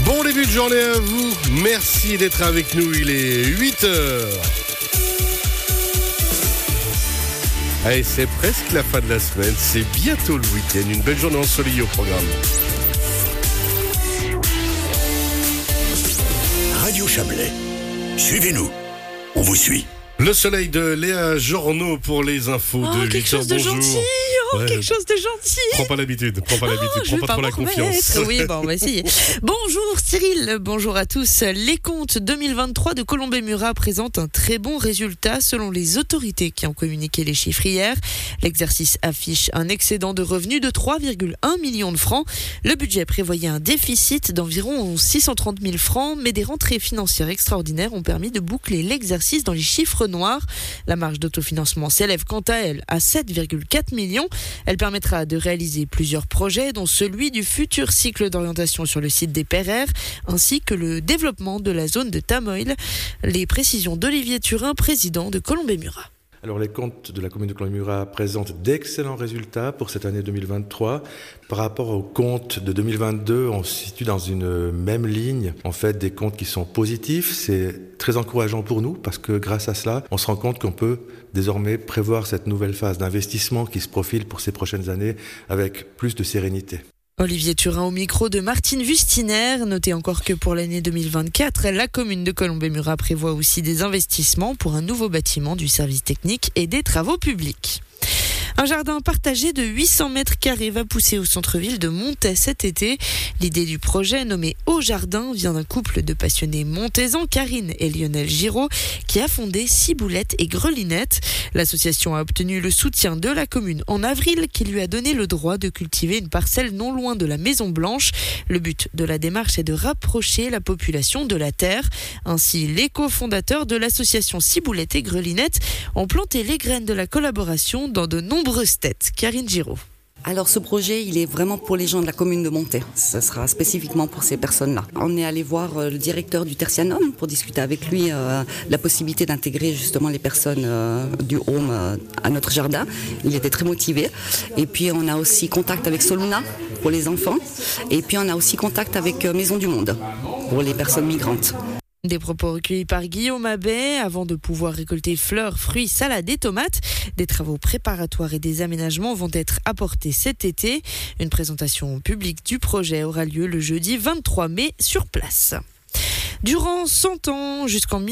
Bon début de journée à vous, merci d'être avec nous, il est 8h. Allez, c'est presque la fin de la semaine, c'est bientôt le week-end, une belle journée ensoleillée au programme. Radio Chablais, suivez-nous, on vous suit. Le soleil de Léa Journeau pour les infos de 8h. Quelque chose de gentil. Quelque chose de gentil. Prends pas l'habitude, prends pas trop la confiance. Oui, bon, on va essayer. Bonjour Cyril, bonjour à tous. Les comptes 2023 de Colombey-Murat présentent un très bon résultat selon les autorités qui ont communiqué les chiffres hier. L'exercice affiche un excédent de revenus de 3,1 millions de francs. Le budget prévoyait un déficit d'environ 630 000 francs, mais des rentrées financières extraordinaires ont permis de boucler l'exercice dans les chiffres noirs. La marge d'autofinancement s'élève quant à elle à 7,4 millions. Elle permettra de réaliser plusieurs projets, dont celui du futur cycle d'orientation sur le site des Perrères, ainsi que le développement de la zone de Tamoil. Les précisions d'Olivier Turin, président de Colombey-Murat. Alors les comptes de la commune de Colombey-Murat présentent d'excellents résultats pour cette année 2023. Par rapport aux comptes de 2022, on se situe dans une même ligne. En fait, des comptes qui sont positifs, c'est très encourageant pour nous parce que grâce à cela, on se rend compte qu'on peut désormais prévoir cette nouvelle phase d'investissement qui se profile pour ces prochaines années avec plus de sérénité. Olivier Turin au micro de Martine Wustiner. Notez encore que pour l'année 2024, la commune de Colombey-Murat prévoit aussi des investissements pour un nouveau bâtiment du service technique et des travaux publics. Un jardin partagé de 800 mètres carrés va pousser au centre-ville de Montaix cet été. L'idée du projet, nommé Au Jardin, vient d'un couple de passionnés montaisans, Karine et Lionel Giraud, qui a fondé Ciboulette et Grelinette. L'association a obtenu le soutien de la commune en avril, qui lui a donné le droit de cultiver une parcelle non loin de la Maison Blanche. Le but de la démarche est de rapprocher la population de la terre. Ainsi, les cofondateurs de l'association Ciboulette et Grelinette ont planté les graines de la collaboration dans de nombreuses têtes. Karine Giraud. Alors ce projet, il est vraiment pour les gens de la commune de Montaix. Ça sera spécifiquement pour ces personnes-là. On est allé voir le directeur du Tertianum pour discuter avec lui la possibilité d'intégrer justement les personnes du home à notre jardin. Il était très motivé. Et puis on a aussi contact avec Soluna pour les enfants. Et puis on a aussi contact avec Maison du Monde pour les personnes migrantes. Des propos recueillis par Guillaume Abbé. Avant de pouvoir récolter fleurs, fruits, salades et tomates, des travaux préparatoires et des aménagements vont être apportés cet été. Une présentation publique du projet aura lieu le jeudi 23 mai sur place. Durant 100 ans, jusqu'en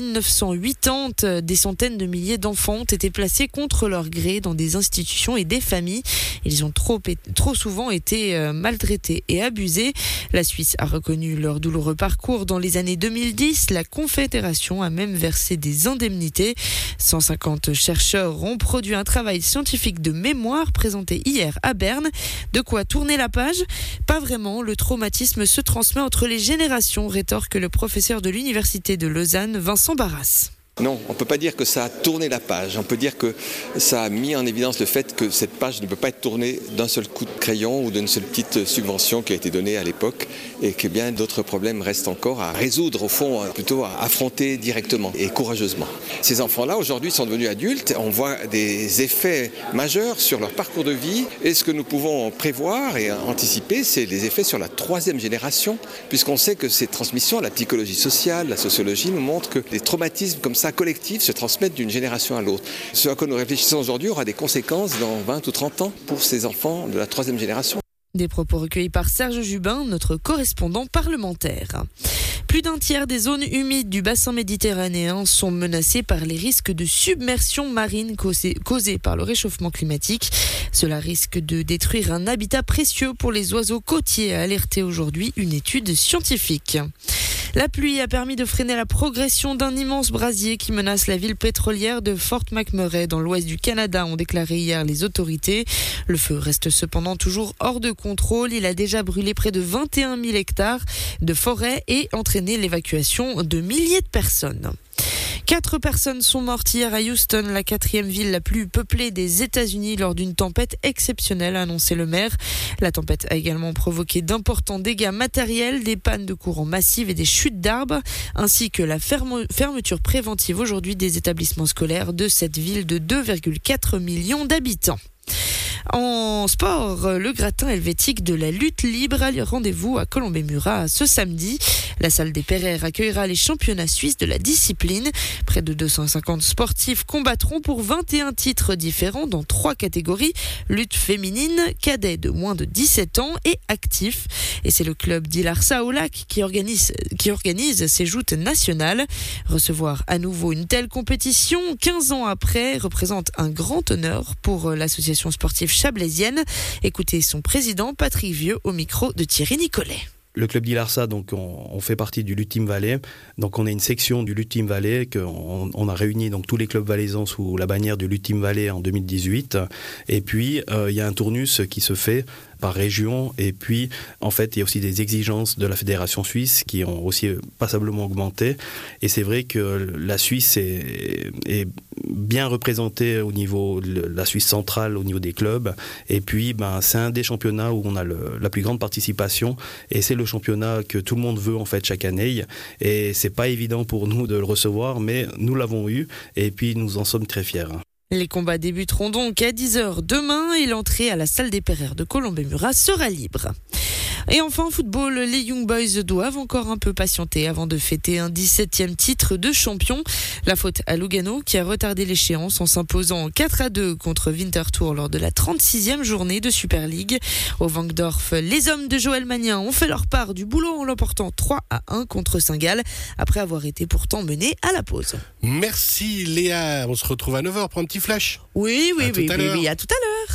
1980, des centaines de milliers d'enfants ont été placés contre leur gré dans des institutions et des familles. Ils ont trop souvent été maltraités et abusés. La Suisse a reconnu leur douloureux parcours dans les années 2010. La Confédération a même versé des indemnités. 150 chercheurs ont produit un travail scientifique de mémoire présenté hier à Berne. De quoi tourner la page ? Pas vraiment, le traumatisme se transmet entre les générations, rétorque le professeur de l'Université de Lausanne, Vincent Barras. Non, on ne peut pas dire que ça a tourné la page. On peut dire que ça a mis en évidence le fait que cette page ne peut pas être tournée d'un seul coup de crayon ou d'une seule petite subvention qui a été donnée à l'époque et que bien d'autres problèmes restent encore à résoudre, au fond, plutôt à affronter directement et courageusement. Ces enfants-là, aujourd'hui, sont devenus adultes. On voit des effets majeurs sur leur parcours de vie et ce que nous pouvons prévoir et anticiper, c'est les effets sur la troisième génération, puisqu'on sait que ces transmissions, la psychologie sociale, la sociologie nous montrent que les traumatismes comme ça collectifs se transmettent d'une génération à l'autre. Ce à quoi nous réfléchissons aujourd'hui aura des conséquences dans 20 ou 30 ans pour ces enfants de la troisième génération. Des propos recueillis par Serge Jubin, notre correspondant parlementaire. Plus d'un tiers des zones humides du bassin méditerranéen sont menacées par les risques de submersion marine causés par le réchauffement climatique. Cela risque de détruire un habitat précieux pour les oiseaux côtiers, a alerté aujourd'hui une étude scientifique. La pluie a permis de freiner la progression d'un immense brasier qui menace la ville pétrolière de Fort McMurray dans l'ouest du Canada, ont déclaré hier les autorités. Le feu reste cependant toujours hors de contrôle. Il a déjà brûlé près de 21 000 hectares de forêt et entraîné l'évacuation de milliers de personnes. 4 personnes sont mortes hier à Houston, la 4e ville la plus peuplée des États-Unis, lors d'une tempête exceptionnelle, a annoncé le maire. La tempête a également provoqué d'importants dégâts matériels, des pannes de courant massives et des chutes d'arbres, ainsi que la fermeture préventive aujourd'hui des établissements scolaires de cette ville de 2,4 millions d'habitants. En sport, le gratin helvétique de la lutte libre a rendez-vous à Colombey-Murat ce samedi. La salle des Pereires accueillera les championnats suisses de la discipline. Près de 250 sportifs combattront pour 21 titres différents dans 3 catégories. Lutte féminine, cadet de moins de 17 ans et actif. Et c'est le club d'Ilarsa au Lac qui organise ces joutes nationales. Recevoir à nouveau une telle compétition 15 ans après représente un grand honneur pour l'association sportive chablaisienne. Écoutez son président Patrick Vieux au micro de Thierry Nicolet. Le club d'Ilarsa, donc on fait partie du Lutte Team Valais. Donc on est une section du Lutte Team Valais qu'on a réuni donc tous les clubs valaisans sous la bannière du Lutte Team Valais en 2018. Et puis il y a un tournus qui se fait par région, et puis en fait il y a aussi des exigences de la fédération suisse qui ont aussi passablement augmenté, et c'est vrai que la Suisse est bien représentée au niveau de la Suisse centrale, au niveau des clubs, et puis c'est un des championnats où on a la plus grande participation, et c'est le championnat que tout le monde veut en fait chaque année, et c'est pas évident pour nous de le recevoir, mais nous l'avons eu, et puis nous en sommes très fiers. Les combats débuteront donc à 10h demain et l'entrée à la salle des Pereires de Colombey-Murat sera libre. Et enfin, en football, les Young Boys doivent encore un peu patienter avant de fêter un 17e titre de champion. La faute à Lugano qui a retardé l'échéance en s'imposant 4-2 contre Winterthur lors de la 36e journée de Super League. Au Wankdorf, les hommes de Joël Magnin ont fait leur part du boulot en l'emportant 3-1 contre Saint-Gall après avoir été pourtant menés à la pause. Merci Léa, on se retrouve à 9h pour un petit flash. Oui, à tout à l'heure.